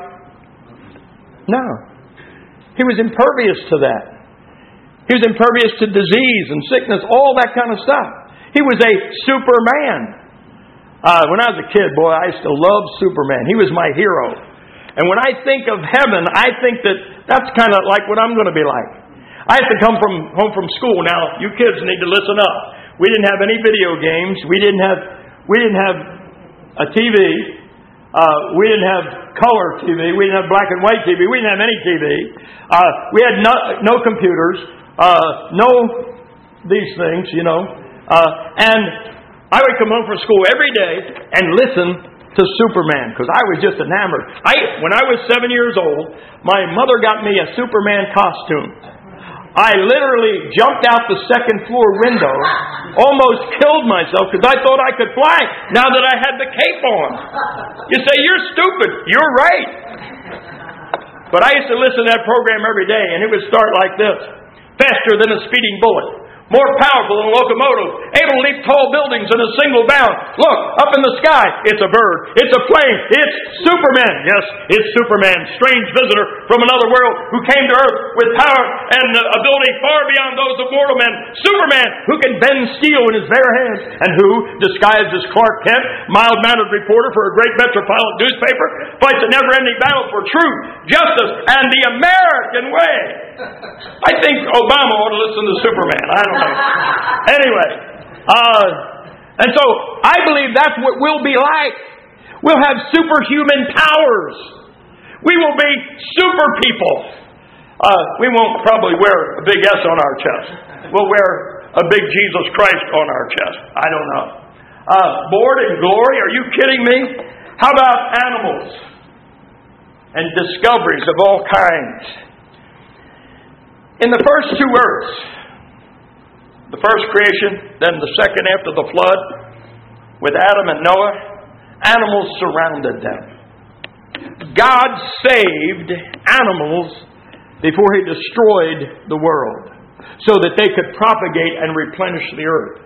No. He was impervious to that. He was impervious to disease and sickness, all that kind of stuff. He was a Superman. When I was a kid, boy, I used to love Superman. He was my hero. And when I think of heaven, I think that's kind of like what I'm going to be like. I used to come home from school. Now, you kids need to listen up. We didn't have any video games. We didn't have a TV. We didn't have color TV. We didn't have black and white TV. We didn't have any TV. We had no computers. No these things, and I would come home from school every day and listen to Superman because I was just enamored. When I was 7 years old, my mother got me a Superman costume. I literally jumped out the second floor window, almost killed myself because I thought I could fly now that I had the cape on. You say, you're stupid. You're right. But I used to listen to that program every day, and it would start like this. Faster than a speeding bullet. more powerful than a locomotive, able to leap tall buildings in a single bound. Look, up in the sky, it's a bird, it's a plane, it's Superman. Yes, it's Superman, strange visitor from another world who came to earth with power and ability far beyond those of mortal men. Superman, who can bend steel in his bare hands, and who, disguised as Clark Kent, mild-mannered reporter for a great metropolitan newspaper, fights a never-ending battle for truth, justice, and the American way. I think Obama ought to listen to Superman. I don't know. Anyway, and so I believe that's what we'll be like. We'll have superhuman powers. We will be super people. We won't probably wear a big S on our chest. We'll wear a big Jesus Christ on our chest. I don't know. Lord in glory, are you kidding me? How about animals and discoveries of all kinds? In the first two earths, the first creation, then the second after the flood, with Adam and Noah, animals surrounded them. God saved animals before He destroyed the world, so that they could propagate and replenish the earth.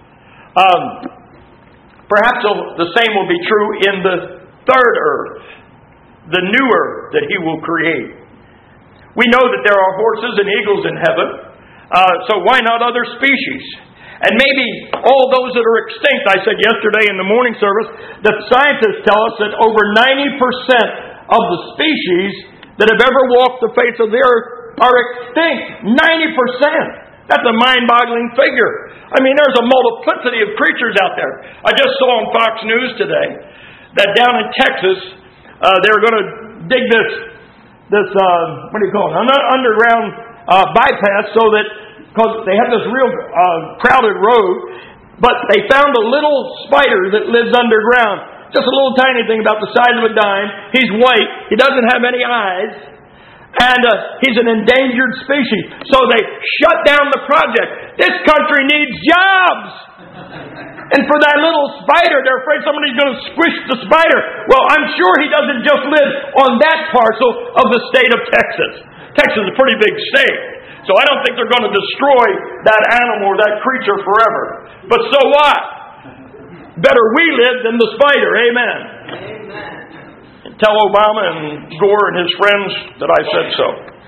Perhaps the same will be true in the third earth, the new earth that He will create. We know that there are horses and eagles in heaven, so why not other species? And maybe all those that are extinct. I said yesterday in the morning service that scientists tell us that over 90% of the species that have ever walked the face of the earth are extinct. 90%! That's a mind-boggling figure. I mean, there's a multiplicity of creatures out there. I just saw on Fox News today that down in Texas, they're going to dig this what do you call it, an underground bypass, so that, because they have this real crowded road, but they found a little spider that lives underground. Just a little tiny thing about the size of a dime. He's white. He doesn't have any eyes. And he's an endangered species. So they shut down the project. This country needs jobs. And for that little spider, they're afraid somebody's going to squish the spider. Well, I'm sure he doesn't just live on that parcel of the state of Texas. Texas is a pretty big state. So I don't think they're going to destroy that animal or that creature forever. But so what? Better we live than the spider. Amen. Amen. Tell Obama and Gore and his friends that I said so.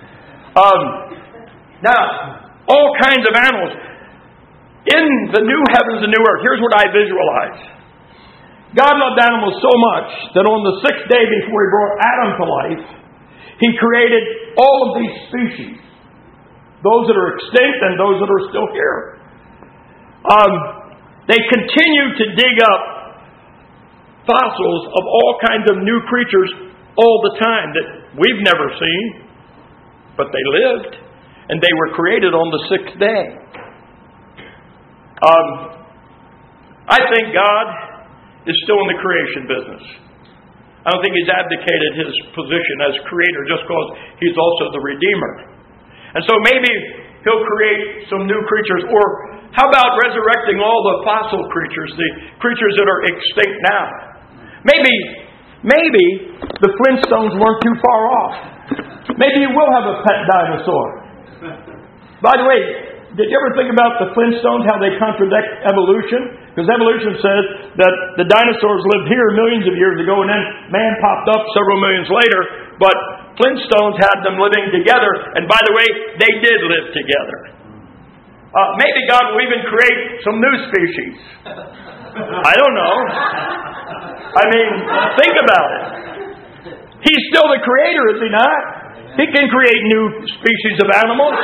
Now, all kinds of animals. In the new heavens and new earth, here's what I visualize. God loved animals so much that on the sixth day before He brought Adam to life, He created all of these species. Those that are extinct and those that are still here. They continue to dig up fossils of all kinds of new creatures all the time that we've never seen, but they lived, and they were created on the sixth day. I think God is still in the creation business. I don't think He's abdicated His position as Creator just because He's also the Redeemer. And so maybe He'll create some new creatures. Or how about resurrecting all the fossil creatures, the creatures that are extinct now? Maybe the Flintstones weren't too far off. Maybe you will have a pet dinosaur. By the way, did you ever think about the Flintstones, how they contradict evolution? Because evolution says that the dinosaurs lived here millions of years ago, and then man popped up several millions later. But Flintstones had them living together, and by the way, they did live together. Maybe God will even create some new species. I don't know. I mean, think about it. He's still the Creator, is He not? He can create new species of animals.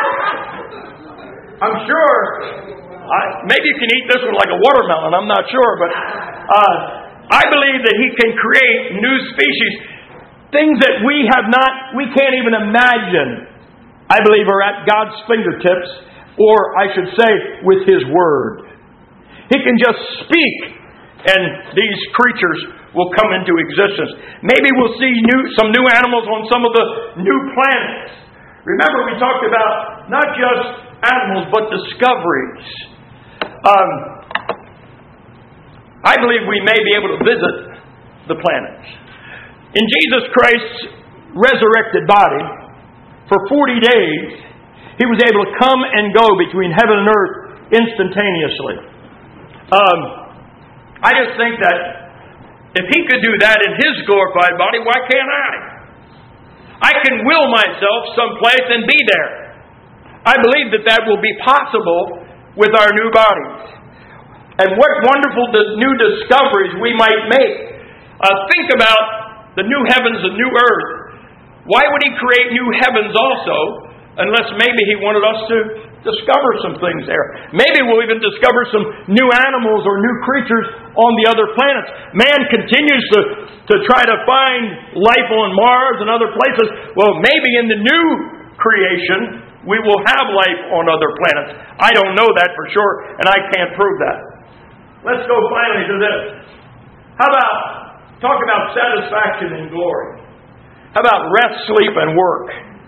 I'm sure. Maybe you can eat this one like a watermelon. I'm not sure. But I believe that He can create new species. Things that we can't even imagine, I believe, are at God's fingertips. Or I should say, with His Word. He can just speak, and these creatures will come into existence. Maybe we'll see some new animals on some of the new planets. Remember, we talked about not just animals, but discoveries. I believe we may be able to visit the planets. In Jesus Christ's resurrected body, for 40 days, He was able to come and go between heaven and earth instantaneously. I just think that if He could do that in His glorified body, why can't I? I can will myself someplace and be there. I believe that that will be possible with our new bodies. And what wonderful new discoveries we might make. Think about the new heavens and new earth. Why would He create new heavens also, unless maybe He wanted us to discover some things there? Maybe we'll even discover some new animals or new creatures on the other planets. Man continues to try to find life on Mars and other places. Well, maybe in the new creation we will have life on other planets. I don't know that for sure, and I can't prove that. Let's go finally to this. How about talk about satisfaction and glory? How about rest, sleep, and work?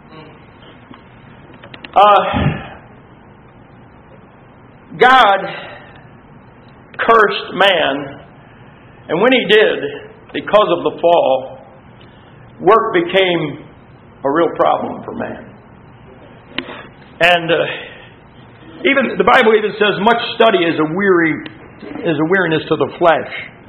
God cursed man, and when He did, because of the fall, work became a real problem for man. And even the Bible even says, "Much study is a weariness to the flesh."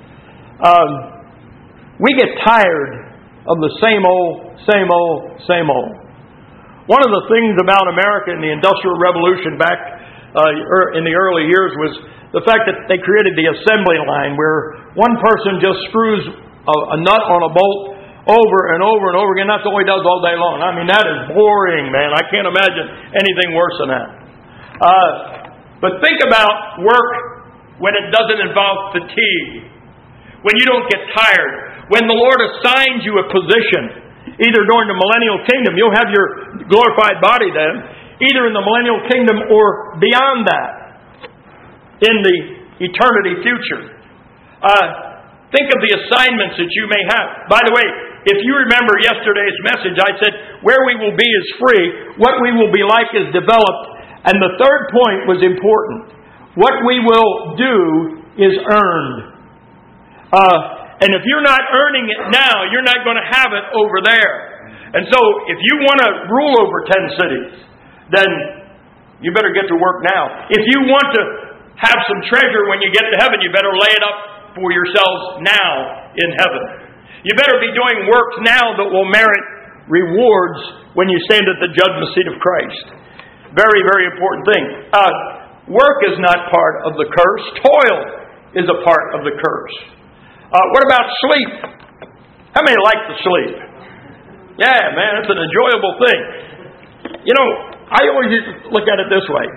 We get tired of the same old. One of the things about America in the Industrial Revolution back in the early years was the fact that they created the assembly line, where one person just screws a nut on a bolt over and over and over again. That's all he does all day long. I mean, that is boring, man. I can't imagine anything worse than that. But think about work when it doesn't involve fatigue, when you don't get tired, when the Lord assigns you a position, either during the millennial kingdom, you'll have your glorified body then, either in the millennial kingdom or beyond that, in the eternity future. Think of the assignments that you may have. By the way, if you remember yesterday's message, I said, where we will be is free, what we will be like is developed, and the third point was important. What we will do is earned. And if you're not earning it now, you're not going to have it over there. And so, if you want to rule over 10 cities, then you better get to work now. If you want to have some treasure when you get to heaven, you better lay it up for yourselves now in heaven. You better be doing works now that will merit rewards when you stand at the judgment seat of Christ. Very, very important thing. Work is not part of the curse. Toil is a part of the curse. What about sleep? How many like to sleep? Yeah, man, it's an enjoyable thing. You know, I always look at it this way.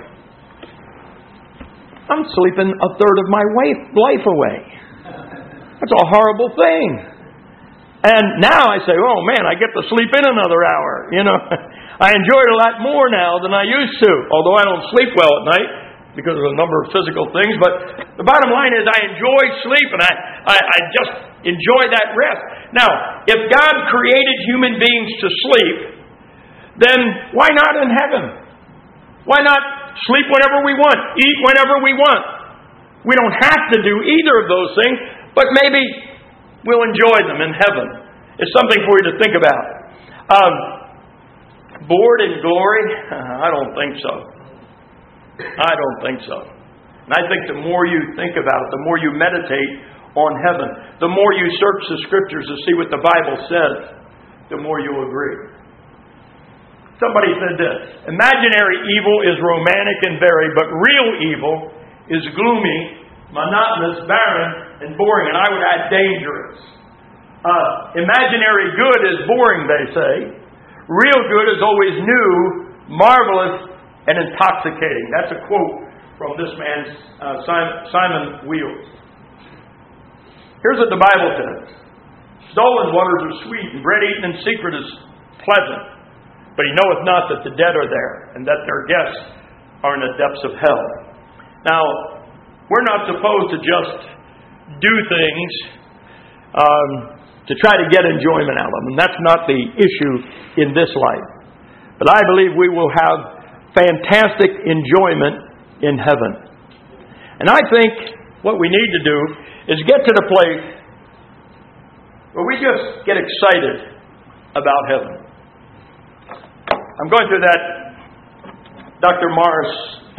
I'm sleeping a third of my life away. That's a horrible thing. And now I say, oh man, I get to sleep in another hour. You know, I enjoy it a lot more now than I used to. Although I don't sleep well at night because of a number of physical things. But the bottom line is I enjoy sleep, and I just enjoy that rest. Now, if God created human beings to sleep, then why not in heaven? Why not sleep whenever we want, eat whenever we want? We don't have to do either of those things, but maybe we'll enjoy them in heaven. It's something for you to think about. Bored in glory? I don't think so. I don't think so. And I think the more you think about it, the more you meditate on heaven, the more you search the Scriptures to see what the Bible says, the more you'll agree. Somebody said this: imaginary evil is romantic and varied, but real evil is gloomy, monotonous, barren, and boring. And I would add dangerous. Imaginary good is boring, they say. Real good is always new, marvelous, and intoxicating. That's a quote from this man, Simon Wheels. Here's what the Bible says: stolen waters are sweet, and bread eaten in secret is pleasant. But he knoweth not that the dead are there, and that their guests are in the depths of hell. Now, we're not supposed to just do things to try to get enjoyment out of them. And that's not the issue in this life. But I believe we will have fantastic enjoyment in heaven. And I think what we need to do is get to the place where we just get excited about heaven. I'm going through that Dr. Morris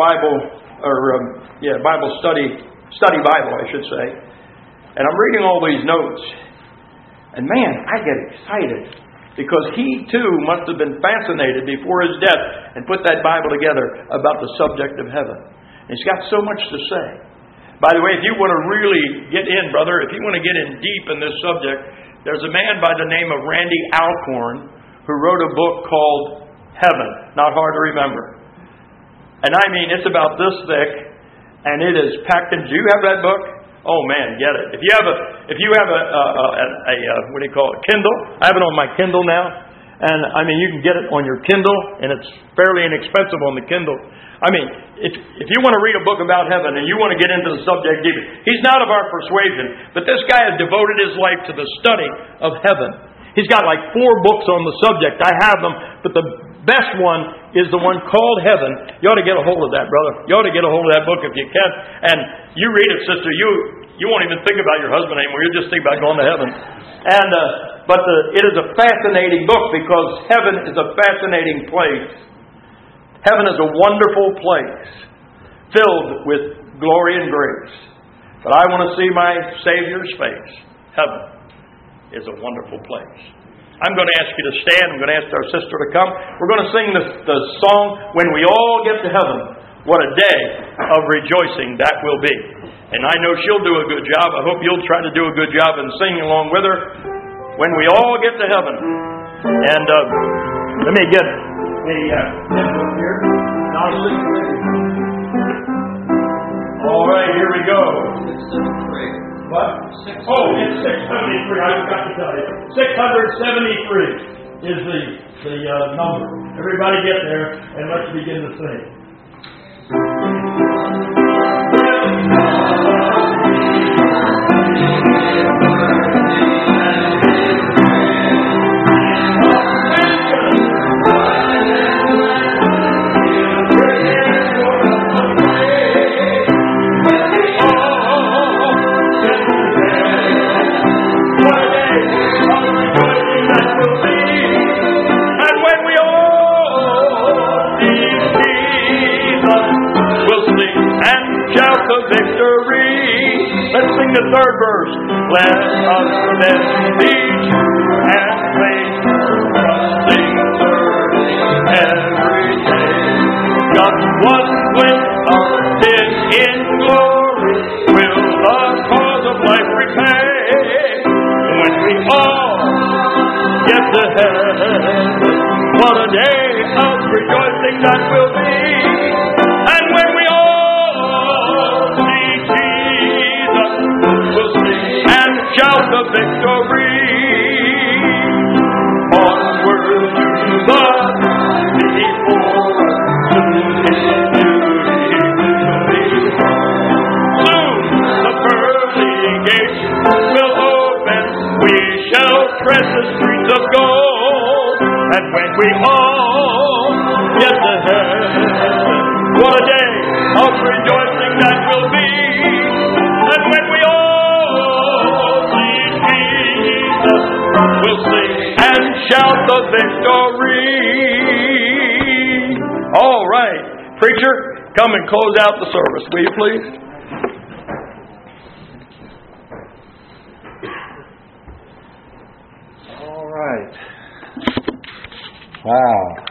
Bible study Bible, I should say. And I'm reading all these notes. And man, I get excited because he too must have been fascinated before his death and put that Bible together about the subject of heaven. And he's got so much to say. By the way, if you want to really get in, brother, if you want to get in deep in this subject, there's a man by the name of Randy Alcorn who wrote a book called Heaven. Not hard to remember. And I mean, it's about this thick, and it is packed in. Do you have that book? Oh man, get it. If you have a what do you call it? Kindle. I have it on my Kindle now, and I mean, you can get it on your Kindle, and it's fairly inexpensive on the Kindle. I mean, if you want to read a book about heaven and you want to get into the subject deeper, he's not of our persuasion, but this guy has devoted his life to the study of heaven. He's got like 4 books on the subject. I have them, but the best one is the one called Heaven. You ought to get a hold of that, brother. You ought to get a hold of that book if you can. And you read it, sister. You won't even think about your husband anymore. You just think about going to heaven. And it is a fascinating book because heaven is a fascinating place. Heaven is a wonderful place filled with glory and grace. But I want to see my Savior's face. Heaven is a wonderful place. I'm going to ask you to stand. I'm going to ask our sister to come. We're going to sing the song, When We All Get to Heaven. What a day of rejoicing that will be. And I know she'll do a good job. I hope you'll try to do a good job in singing along with her. When we all get to heaven. And let me get the book here. Now listen to me. All right, here we go. What? Oh, it's 673. I forgot to tell you. 673 is the number. Everybody get there, and let's begin to sing. The third verse. Let us then be true and faithful, trusting, serving every day. Just one glimpse of His in glory will the cause of life repay. When we all get to heaven, what a day of rejoicing that will be. And when we all see Jesus, we'll sing and shout the victory. Onward to the before us, soon His beauty will be. Soon the pearly gates will open, we shall tread the streets of gold. And when we all get to heaven, what a day of rejoicing that will be. And when we all see Jesus, we'll sing and shout the victory. All right. Preacher, come and close out the service, will you please? All right. Wow.